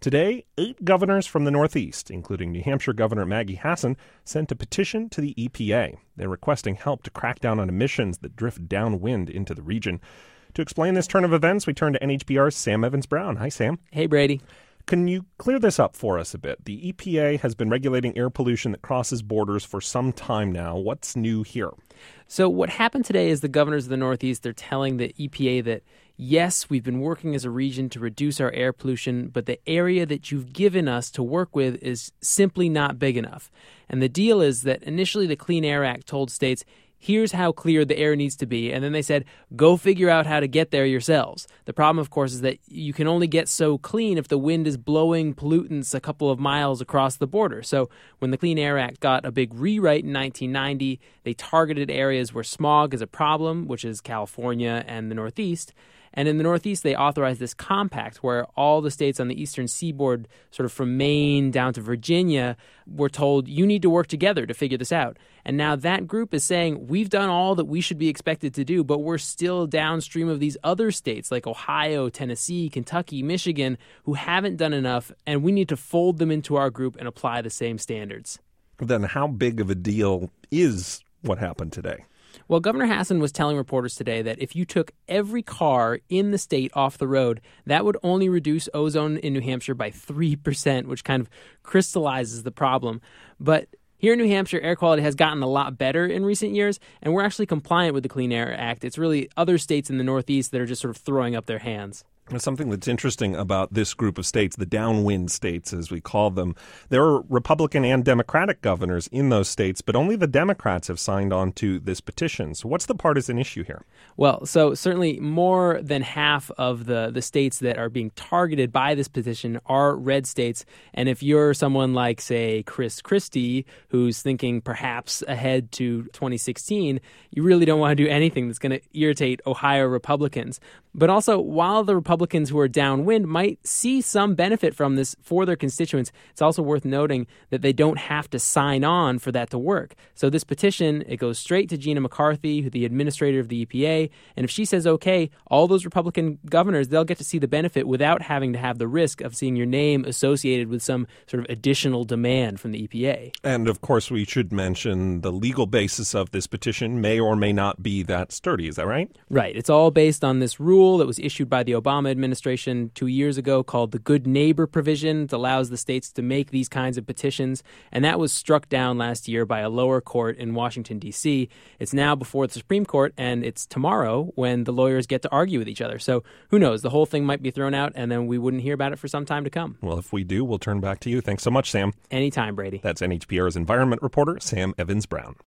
Today, 8 governors from the Northeast, including New Hampshire Governor Maggie Hassan, sent a petition to the EPA. They're requesting help to crack down on emissions that drift downwind into the region. To explain this turn of events, we turn to NHPR's Sam Evans-Brown. Hi, Sam. Hey, Brady. Can you clear this up for us a bit? The EPA has been regulating air pollution that crosses borders for some time now. What's new here? So what happened today is the governors of the Northeast, they're telling the EPA that, yes, we've been working as a region to reduce our air pollution, but the area that you've given us to work with is simply not big enough. And the deal is that initially the Clean Air Act told states, here's how clear the air needs to be. And then they said, go figure out how to get there yourselves. The problem, of course, is that you can only get so clean if the wind is blowing pollutants a couple of miles across the border. So when the Clean Air Act got a big rewrite in 1990, they targeted areas where smog is a problem, which is California and the Northeast. And in the Northeast, they authorized this compact where all the states on the eastern seaboard, sort of from Maine down to Virginia, were told, you need to work together to figure this out. And now that group is saying, we've done all that we should be expected to do, but we're still downstream of these other states like Ohio, Tennessee, Kentucky, Michigan, who haven't done enough, and we need to fold them into our group and apply the same standards. Then how big of a deal is what happened today? Well, Governor Hassan was telling reporters today that if you took every car in the state off the road, that would only reduce ozone in New Hampshire by 3%, which kind of crystallizes the problem. But here in New Hampshire, air quality has gotten a lot better in recent years, and we're actually compliant with the Clean Air Act. It's really other states in the Northeast that are just sort of throwing up their hands. Something that's interesting about this group of states, the downwind states, as we call them, there are Republican and Democratic governors in those states, but only the Democrats have signed on to this petition. So what's the partisan issue here? Well, so certainly more than half of the states that are being targeted by this petition are red states. And if you're someone like, say, Chris Christie, who's thinking perhaps ahead to 2016, you really don't want to do anything that's going to irritate Ohio Republicans. But also, while the Republicans who are downwind might see some benefit from this for their constituents, it's also worth noting that they don't have to sign on for that to work. So this petition, it goes straight to Gina McCarthy, the administrator of the EPA, and if she says okay, all those Republican governors, they'll get to see the benefit without having to have the risk of seeing your name associated with some sort of additional demand from the EPA. And of course, we should mention the legal basis of this petition may or may not be that sturdy. Is that right? Right. It's all based on this rule that was issued by the Obama administration 2 years ago called the Good Neighbor Provision. It allows the states to make these kinds of petitions, and that was struck down last year by a lower court in Washington, D.C. It's now before the Supreme Court, and it's tomorrow when the lawyers get to argue with each other. So who knows? The whole thing might be thrown out, and then we wouldn't hear about it for some time to come. Well, if we do, we'll turn back to you. Thanks so much, Sam. Anytime, Brady. That's NHPR's environment reporter, Sam Evans-Brown.